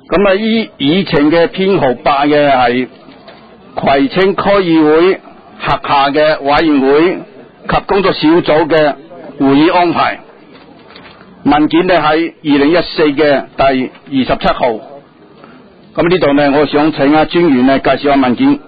咁啊，依議程嘅編號8嘅係葵青區議會轄下嘅委員會及工作小組嘅會議安排。文件呢喺2014嘅第27號。咁呢度呢，我想請專員呢介紹下文件。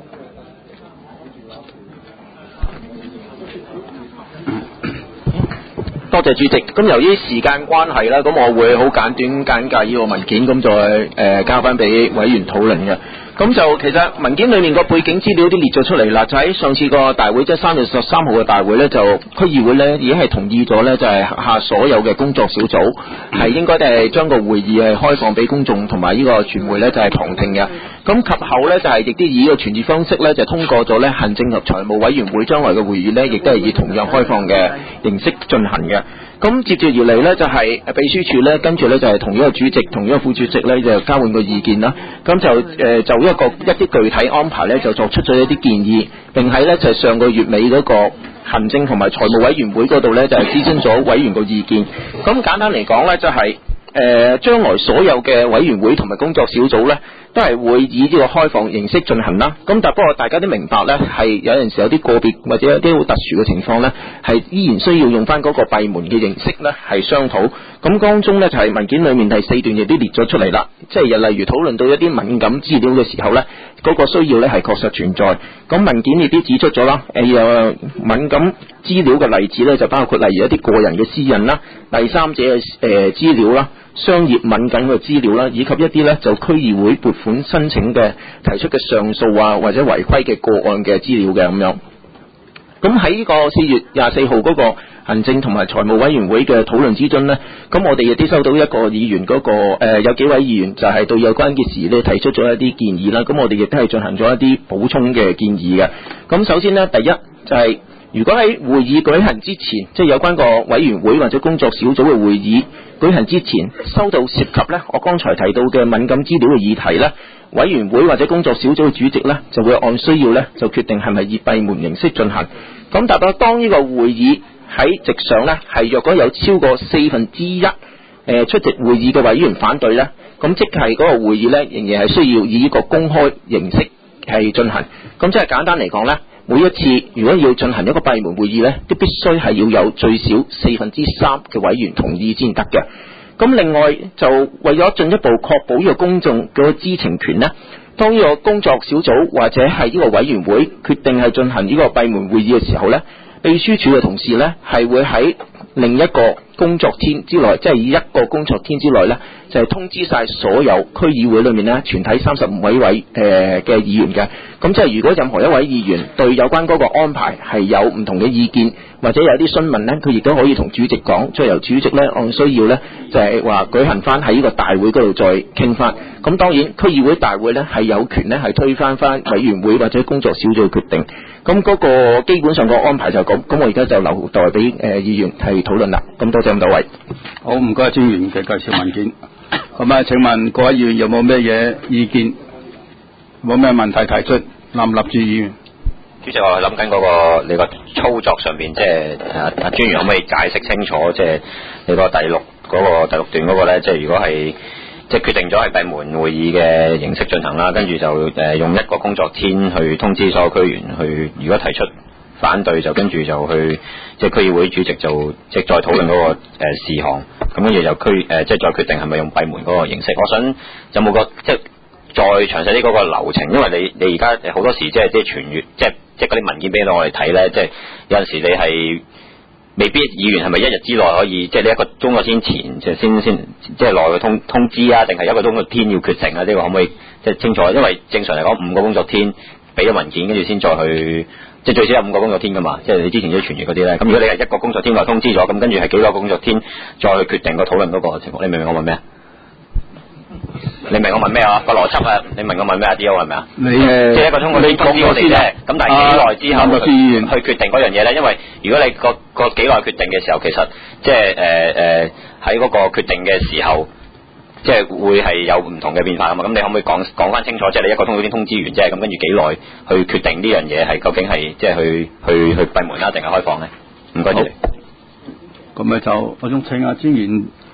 多謝主席。咁由於時間關係啦，咁我會好簡短簡介呢個文件，咁再交翻俾委員討論嘅。咁就其實文件裏面個背景資料都列咗出嚟啦。就喺上次個大會，即係3月13號嘅大會呢，就區議會呢已經係同意咗呢，就係下所有嘅工作小組係應該係將個會議係開放俾公眾同埋呢個傳媒呢，就係旁聽嘅。咁及後呢，就係亦都以呢個傳閱方式呢，就通過咗呢行政及財務委員會將來嘅會議呢，亦都係以同樣開放嘅形式進行嘅。咁接住而嚟呢，就係秘書處呢，跟住呢，就係同呢個主席同呢個副主席呢，就交換個意見啦。咁就就一啲具體安排呢，就作出咗一啲建議，並喺呢，就係上個月尾嗰個行政同埋財務委員會嗰度呢，就係諮詢咗委員個意見。咁簡單嚟講呢，就係將來所有嘅委員會同埋工作小組呢，都係會以呢個開放形式進行啦。咁但不過大家都明白呢，係有陣時有啲個別或者有啲好特殊嘅情況呢，係依然需要用翻嗰個閉門嘅形式呢，係商討。咁當中呢，就係文件裏面第4段亦都列咗出嚟啦。即係例如討論到一啲敏感資料嘅時候呢，嗰個需要呢係確實存在。咁文件亦都指出咗啦，有敏感資料嘅例子呢，就包括例如一啲個人嘅私隱啦、第三者嘅資料啦、商業敏感嘅資料啦，以及一啲呢就區議會撥款申請嘅提出嘅上訴啊或者違規嘅個案嘅資料嘅咁樣。咁喺呢個4月24號嗰個行政同埋財務委員會嘅討論之中呢，咁我哋亦都收到一個議員嗰有幾位議員就係對有關嘅事呢提出咗一啲建議啦。咁我哋亦都係進行咗一啲補充嘅建議嘅。咁首先呢，第一就係如果喺會議舉行之前，即係有關個委員會或者工作小組嘅會議舉行之前，收到涉及呢我剛才提到嘅敏感資料嘅議題呢，委員會或者工作小組嘅主席呢，就會按需要呢，就決定係咪以閉門形式進行。咁但係當呢個會議喺席上呢，係若果有超過1/4出席會議嘅委員反對呢，咁即係嗰個會議呢，仍然係需要以呢個公開形式係進行。咁即係簡單嚟講呢，每一次如果要進行一個閉門會議呢，都必須係要有最少3/4嘅委員同意先得嘅。咁另外就為咗進一步確保呢個公眾嘅知情權呢，當呢個工作小組或者係呢個委員會決定係進行呢個閉門會議嘅時候呢，秘書處嘅同事呢係會喺另一個工作天之內，即係一個工作天之內呢，就係通知晒所有區議會裏面呢全體35位嘅議員嘅。咁即係如果任何一位議員對有關嗰個安排係有唔同嘅意見，或者有啲詢問呢，佢亦都可以同主席講，再由主席呢按需要呢，就係話舉行翻喺呢個大會嗰度再傾翻。咁當然區議會大會呢係有權呢係推翻委員會或者工作小組嘅決定。咁嗰個基本上個安排就咁。咁我而家就留待俾議員係討論啦。咁多謝咁多位。 好，唔該專員嘅介紹文件。咁啊，請問各位議員有冇咩嘢意見？冇咩問題提出？立唔立住議員？ 主席，我諗緊嗰個你個操作上邊，即係專員可唔可以解釋清楚？即係你個第六段嗰個咧，即係如果係即係決定咗係閉門會議嘅形式進行啦，跟住就用一個工作天去通知所有區員去，如果提出反對就跟住就去即係區議會主席就即係再討論嗰個事項，咁跟住就即係再決定係咪用閉門嗰個形式。我想有冇個即係再詳細啲嗰個流程，因為你而家好多時即係傳閱即係嗰啲文件俾到我哋睇咧，即係有陣時你係未必議員係咪一日之內可以即係呢一個鐘頭先前就先即係內去通知啊，定係一個鐘頭天要決定啊？呢個可唔可以即係清楚？因為正常嚟講5個工作天俾咗文件，跟住先再去。即係最少有5個工作天噶嘛，即係你之前啲傳閱嗰啲咧。咁如果你係1個工作天內通知咗，咁跟住係幾個工作天再去決定個討論嗰個情況，你明唔明我問咩啊？你明我問咩啊？個邏輯啊？你明我問咩啊？D.O. 係咪啊？ 你即係1個鐘你通知我哋啫。咁但係幾耐之後去決定嗰樣嘢咧？因為如果你個幾耐決定嘅時候，其實即係喺嗰個決定嘅時候。即係會係有唔同嘅變化啊嘛，咁你可唔可以講翻清楚？即係你1個鐘已經通知完啫，咁跟住幾耐去決定呢樣嘢係究竟係即係去閉門啦，定係開放咧？唔該你。 咁咪就我想請阿專員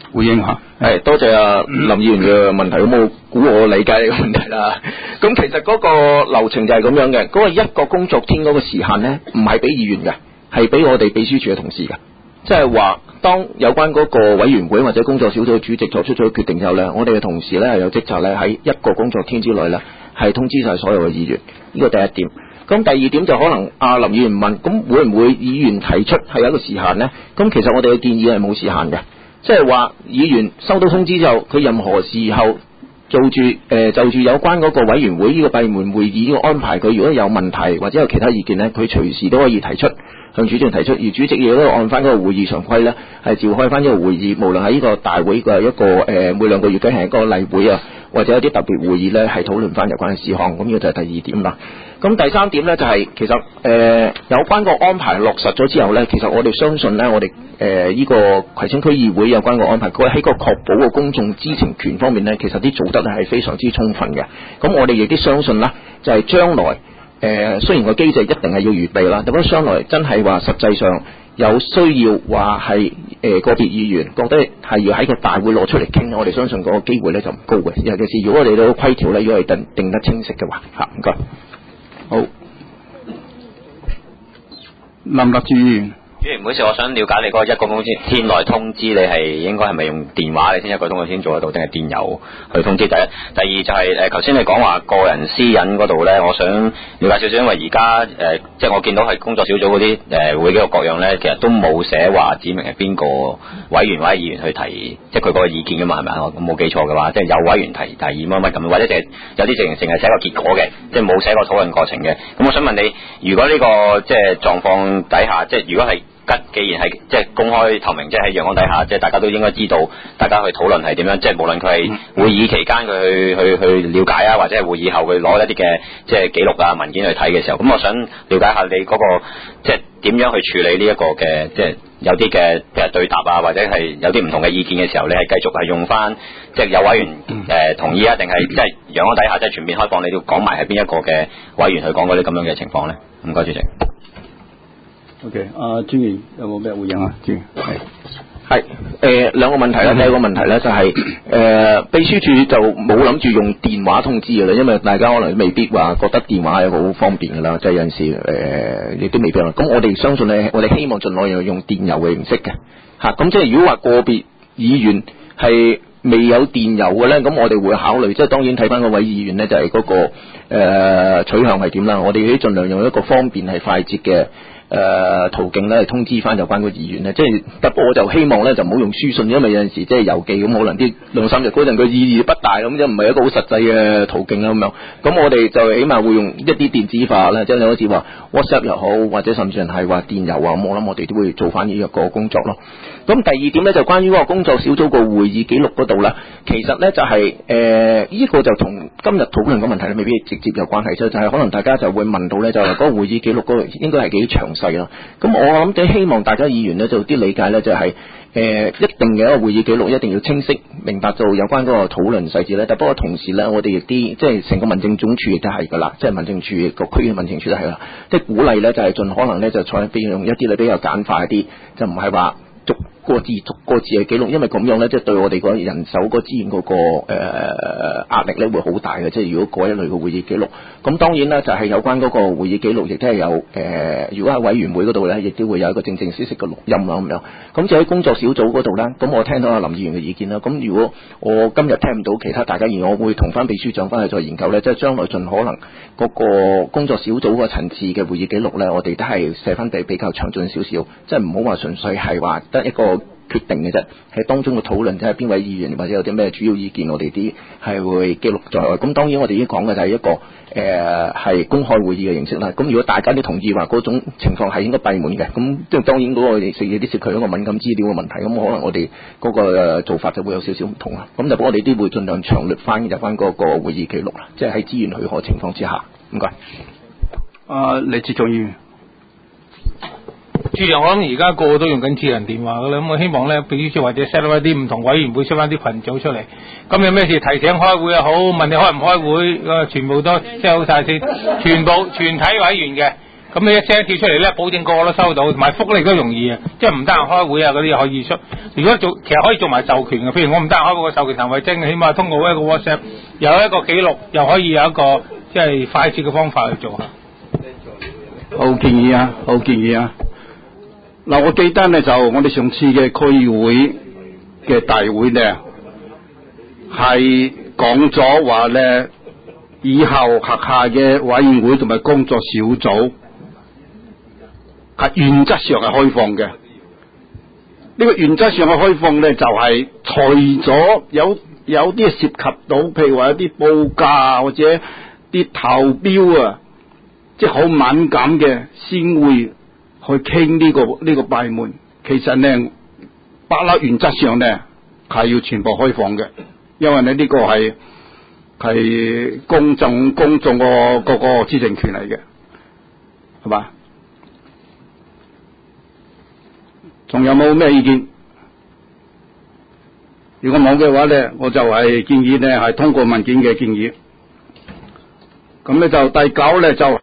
回應下。 係多謝林議員嘅問題，咁我估我理解你嘅問題啦。咁其實嗰個流程就係咁樣嘅，嗰個一個工作天嗰個時限咧，唔係俾議員嘅，係俾我哋秘書處嘅同事嘅。即係話，當有關嗰個委員會或者工作小組主席作出咗決定之後咧，我哋嘅同事咧係有職責咧喺一個工作天之內咧係通知晒所有嘅議員，呢個第一點。咁第二點就可能林議員問，咁會唔會議員提出係有一個時限呢？咁其實我哋嘅建議係冇時限嘅，即係話議員收到通知之後，佢任何時候就住有關嗰個委員會呢個閉門會議呢個安排，佢如果有問題或者有其他意見呢，佢隨時都可以提出向主席提出，而主席亦都按翻嗰個會議常規呢，係召開翻呢個會議，無論喺呢個大會嘅一個每兩個月嘅係一個例會啊，或者有啲特別會議呢，係討論翻有關嘅事項。咁呢個就係第二點啦。咁第三點呢，就係其實有關個安排落實咗之後呢，其實我哋相信呢，我哋呢個葵青區議會有關個安排，佢喺個確保個公眾知情權方面呢，其實啲做得係非常之充分嘅。咁我哋亦都相信啦，就係將來雖然個機制一定係要預備啦，但係將來真係話實際上有需要話係個別議員覺得係要喺個大會攞出嚟傾，我哋相信嗰個機會呢就唔高嘅。尤其是如果我哋個規條呢，如果係定得清晰嘅話，唔該。好， 林立志議員。 主席唔好意思，我想了解你嗰個一個工作天內通知，你係應該係咪用電話你先一個鐘先做得到，定係電郵去通知？第一，第二就係頭先你講話個人私隱嗰度咧，我想了解少少，因為而家即係我見到係工作小組嗰啲會嘅各樣咧，其實都冇寫話指明係邊個委員或者議員去提，即係佢嗰個意見噶嘛，係咪啊？我冇記錯嘅話，即係有委員提議乜乜咁，或者有啲淨係寫個結果嘅，即係冇寫個討論過程嘅。咁我想問你，如果呢個即係狀況底下，即係如果係既然係即係公開透明，即係喺陽光底下，即係大家都應該知道，大家去討論係點樣，即係無論佢係會議期間佢去了解啊，或者係會議後佢攞一啲嘅即係記錄啊文件去睇嘅時候，咁我想了解下你嗰個即係點樣去處理呢一個嘅即係有啲嘅譬如對答啊，或者係有啲唔同嘅意見嘅時候，你係繼續係用翻即係有委員同意啊，定係即係陽光底下即係全面開放，你要講埋係邊一個嘅委員去講嗰啲咁樣嘅情況咧？唔該，主席。 OK， 專員有冇咩回應啊？專員係兩個問題啦。第一個問題咧就係秘書處就冇諗住用電話通知嘅啦，因為大家可能未必話覺得電話係好方便嘅啦，即係有陣時亦都未必啦。咁我哋相信咧，我哋希望盡量用電郵嘅形式嘅嚇。咁即係如果話個別議員係未有電郵嘅咧，咁我哋會考慮，即係當然睇翻嗰位議員咧，就係嗰個取向係點啦。我哋都盡量用一個方便係快捷嘅途徑咧，嚟通知翻有關個議員咧，即係不過我就希望咧就唔好用書信，因為有陣時即係郵寄咁，可能啲兩三日嗰陣個意義不大咁，即係唔係一個好實際嘅途徑啦咁樣。咁我哋就起碼會用一啲電子化啦，即係好似話 WhatsApp 又好，或者甚至係話電郵啊，咁我諗我哋都會做翻呢一個工作咯。咁第二點咧就關於嗰個工作小組個會議記錄嗰度啦，其實咧就係呢個就同今日討論嘅問題咧未必直接有關係，就係可能大家就會問到咧，就係嗰個會議記錄嗰個應該係幾詳細啦。咁我諗即係希望大家議員咧就啲理解咧，就係一定嘅一個會議記錄一定要清晰明白到有關嗰個討論細節咧。但不過同時咧，我哋亦啲即係成個民政總署亦都係噶啦，即係民政處各區嘅民政處都係啦，即係鼓勵咧就係盡可能咧就採用一啲咧比較簡化一啲，就唔係話逐個字嘅記錄，因為咁樣咧，即係對我哋個人手個資源嗰個壓力咧會好大嘅。即係如果嗰一類嘅會議記錄，咁當然啦，就係有關嗰個會議記錄，亦都係有如果喺委員會嗰度咧，亦都會有一個正正式式嘅錄音啦咁樣。咁就喺工作小組嗰度咧，咁我聽到阿林議員嘅意見啦。咁如果我今日聽唔到其他大家議員，我會同翻秘書長翻去再研究咧，即係將來盡可能嗰個工作小組個層次嘅會議記錄咧，我哋都係寫翻比較詳盡少少，即係唔好話純粹係話得一個決定嘅啫，喺當中嘅討論，即係邊位議員或者有啲咩主要意見，我哋啲係會記錄在外。咁當然我哋已經講嘅就係一個係公開會議嘅形式啦。咁如果大家都同意話嗰種情況係應該閉門嘅，咁即係當然嗰個有啲涉及一個敏感資料嘅問題，咁可能我哋嗰個做法就會有少少唔同啦。咁就我哋都會盡量詳列翻入翻嗰個會議記錄啦，即係喺資源許可情況之下。唔該。 李志忠議員。 主席，我諗而家個個都用緊智能電話噶啦，咁我希望咧，秘書處或者 set 翻啲唔同委員會 set 翻啲群組出嚟，咁有咩事提醒開會又好，問你開唔開會，全部都 set 好晒先，全體委員嘅， 咁你一聲跳出嚟咧，保證個個都收到，同埋福利都容易啊！即係唔得閒開會啊嗰啲可以出。如果其實可以做埋授權嘅，譬如我唔得閒開個授權譚慧晶，起碼通過一個 WhatsApp 有一個記錄，又可以有一個即係快捷嘅方法去做下。 好建議啊！好建議啊！嗱，我記得咧就我哋上次嘅區議會嘅大會咧，係講咗話咧，以後轄下嘅委員會同埋工作小組係原則上係開放嘅。呢個原則上嘅開放咧，就係除咗有啲涉及到，譬如話有啲報價或者啲投標啊，即係好敏感嘅，先會去傾呢個閉門。其實咧，不嬲原則上咧係要全部開放嘅，因為咧呢個係公眾個知情權嚟嘅，係嘛？仲有冇咩意見？如果冇嘅話咧，我就係建議咧係通過文件嘅建議。咁咧就第9咧就